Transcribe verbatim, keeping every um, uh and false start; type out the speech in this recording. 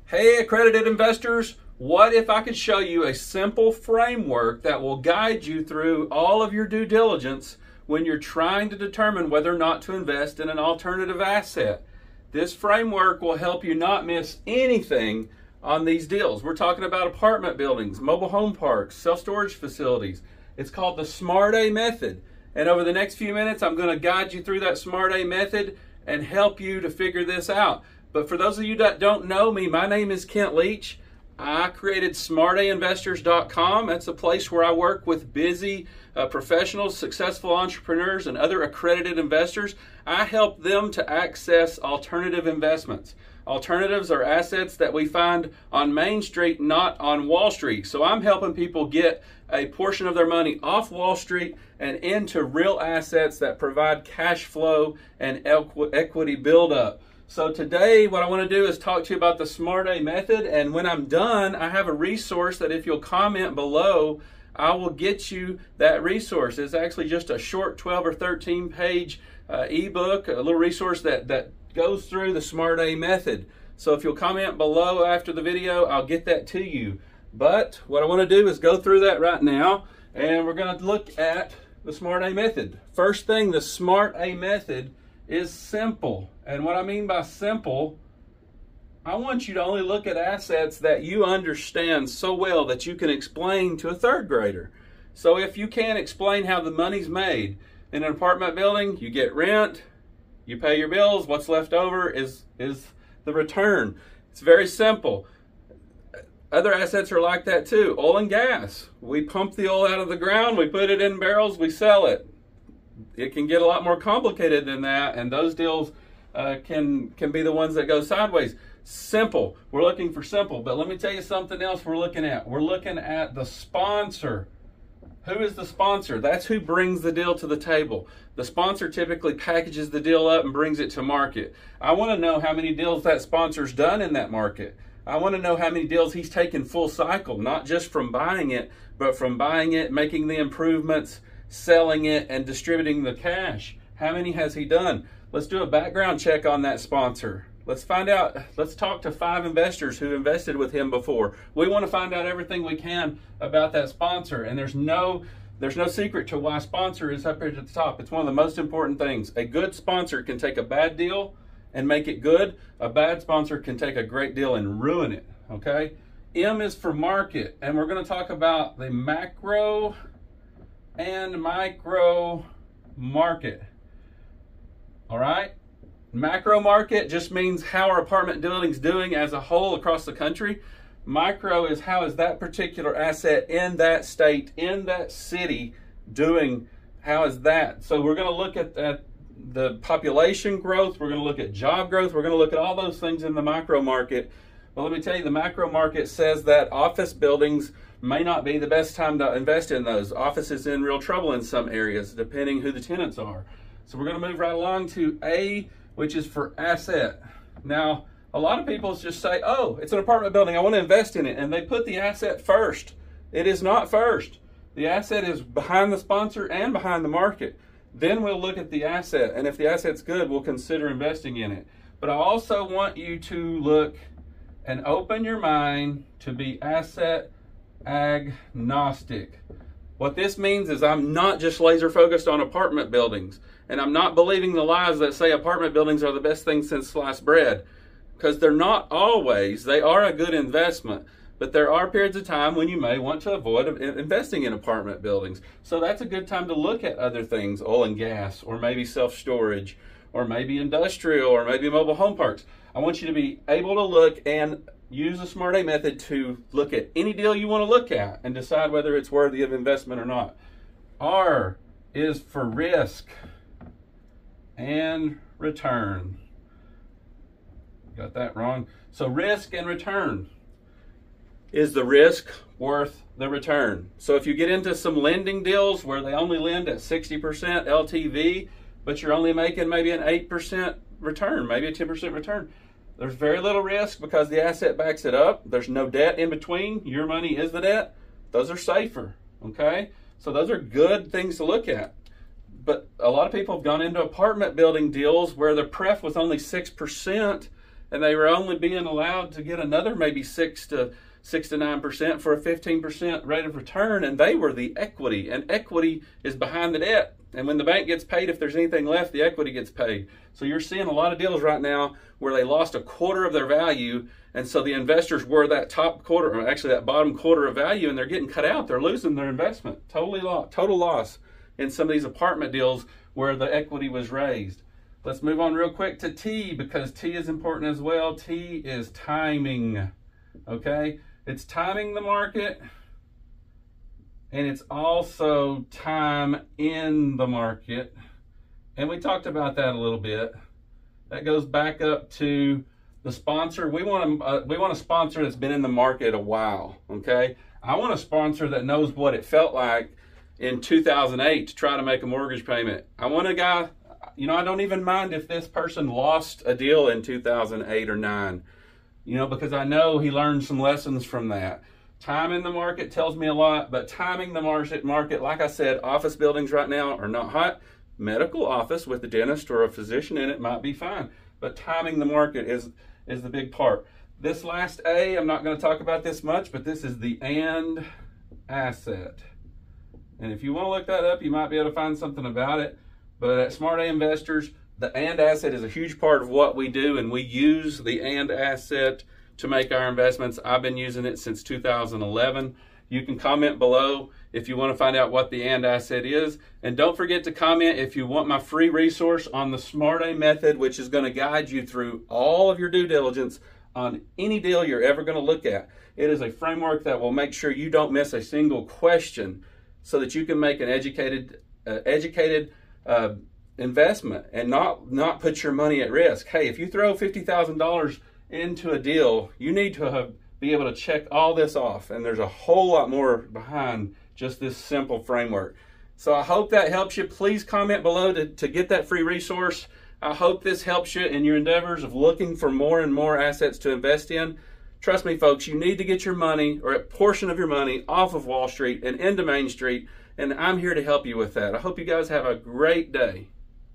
Hey, accredited investors, what if I could show you a simple framework that will guide you through all of your due diligence when you're trying to determine whether or not to invest in an alternative asset? This framework will help you not miss anything on these deals. We're talking about apartment buildings, mobile home parks, self-storage facilities. It's called the SMART A method. And over the next few minutes, I'm going to guide you through that SMART A method and help you to figure this out. But for those of you that don't know me, my name is Kent Leach. I created smart a investors dot com. That's a place where I work with busy uh, professionals, successful entrepreneurs, and other accredited investors. I help them to access alternative investments. Alternatives are assets that we find on Main Street, not on Wall Street. So I'm helping people get a portion of their money off Wall Street and into real assets that provide cash flow and equ- equity buildup. So today what I want to do is talk to you about the SMART A method, and when I'm done, I have a resource that if you'll comment below, I will get you that resource. It's actually just a short twelve or thirteen page uh, ebook, a little resource that, that goes through the SMART A method. So if you'll comment below after the video, I'll get that to you. But what I want to do is go through that right now, and we're going to look at the SMART A method. First thing, the SMART A method is simple. And what I mean by simple, I want you to only look at assets that you understand so well that you can explain to a third grader. So if you can't explain how the money's made in an apartment building, you get rent, you pay your bills, what's left over is, is the return. It's very simple. Other assets are like that too. Oil and gas. We pump the oil out of the ground, we put it in barrels, we sell it. It can get a lot more complicated than that, and those deals uh, can can be the ones that go sideways. Simple. We're looking for simple, but let me tell you something else we're looking at. We're looking at the sponsor. Who is the sponsor? That's who brings the deal to the table. The sponsor typically packages the deal up and brings it to market. I want to know how many deals that sponsor's done in that market. I want to know how many deals he's taken full cycle, not just from buying it, but from buying it, making the improvements, selling it, and distributing the cash. How many has he done? Let's do a background check on that sponsor. Let's find out, let's talk to five investors who invested with him before. We want to find out everything we can about that sponsor, and there's no there's no secret to why sponsor is up here at the top. It's one of the most important things. A good sponsor can take a bad deal and make it good. A bad sponsor can take a great deal and ruin it, okay? M is for market, and we're going to talk about the macro and micro market. All right, macro market just means how are apartment buildings doing as a whole across the country. Micro is how is that particular asset in that state, in that city doing, how is that? So we're going to look at, at the population growth, we're going to look at job growth, we're going to look at all those things in the micro market. Well, let me tell you, the macro market says that office buildings may not be the best time to invest in those. Office is in real trouble in some areas, depending who the tenants are. So we're going to move right along to A, which is for asset. Now, a lot of people just say, oh, it's an apartment building, I want to invest in it, and they put the asset first. It is not first. The asset is behind the sponsor and behind the market. Then we'll look at the asset, and if the asset's good, we'll consider investing in it. But I also want you to look and open your mind to be asset agnostic. What this means is I'm not just laser focused on apartment buildings, and I'm not believing the lies that say apartment buildings are the best thing since sliced bread, because they're not always. They are a good investment, but there are periods of time when you may want to avoid investing in apartment buildings. So that's a good time to look at other things, oil and gas, or maybe self-storage, or maybe industrial, or maybe mobile home parks. I want you to be able to look and use the SMART A method to look at any deal you want to look at and decide whether it's worthy of investment or not. R is for risk and return. Got that wrong. So risk and return. Is the risk worth the return? So if you get into some lending deals where they only lend at sixty percent L T V, but you're only making maybe an eight percent return, maybe a ten percent return, there's very little risk because the asset backs it up. There's no debt in between. Your money is the debt. Those are safer, okay? So those are good things to look at. But a lot of people have gone into apartment building deals where the pref was only six percent and they were only being allowed to get another maybe six to six to nine percent for a fifteen percent rate of return, and they were the equity, and equity is behind the debt. And when the bank gets paid, if there's anything left, the equity gets paid. So you're seeing a lot of deals right now where they lost a quarter of their value, and so the investors were that top quarter, or actually that bottom quarter of value, and they're getting cut out. They're losing their investment. Totally lost, total loss in some of these apartment deals where the equity was raised. Let's move on real quick to T, because T is important as well. T is timing, okay? It's timing the market, and it's also time in the market. And we talked about that a little bit. That goes back up to the sponsor. We want a, uh, we want a sponsor that's been in the market a while, okay? I want a sponsor that knows what it felt like in two thousand eight to try to make a mortgage payment. I want a guy, you know, I don't even mind if this person lost a deal in two thousand eight or nine. You know, because I know he learned some lessons from that. Time in the market tells me a lot, but timing the market, market, like I said, office buildings right now are not hot. Medical office with a dentist or a physician in it might be fine, but timing the market is, is the big part. This last A, I'm not going to talk about this much, but this is the and asset. And if you want to look that up, you might be able to find something about it. But at Smart A Investors, the and asset is a huge part of what we do, and we use the and asset to make our investments. I've been using it since two thousand eleven. You can comment below if you want to find out what the and asset is. And don't forget to comment if you want my free resource on the Smart A method, which is going to guide you through all of your due diligence on any deal you're ever going to look at. It is a framework that will make sure you don't miss a single question so that you can make an educated, uh, educated uh, investment and not not put your money at risk. Hey, if you throw fifty thousand dollars into a deal, you need to have, be able to check all this off, and there's a whole lot more behind just this simple framework. So I hope that helps you. Please comment below to, to get that free resource. I hope this helps you in your endeavors of looking for more and more assets to invest in. Trust me, folks, you need to get your money, or a portion of your money, off of Wall Street and into Main Street, and I'm here to help you with that. I hope you guys have a great day.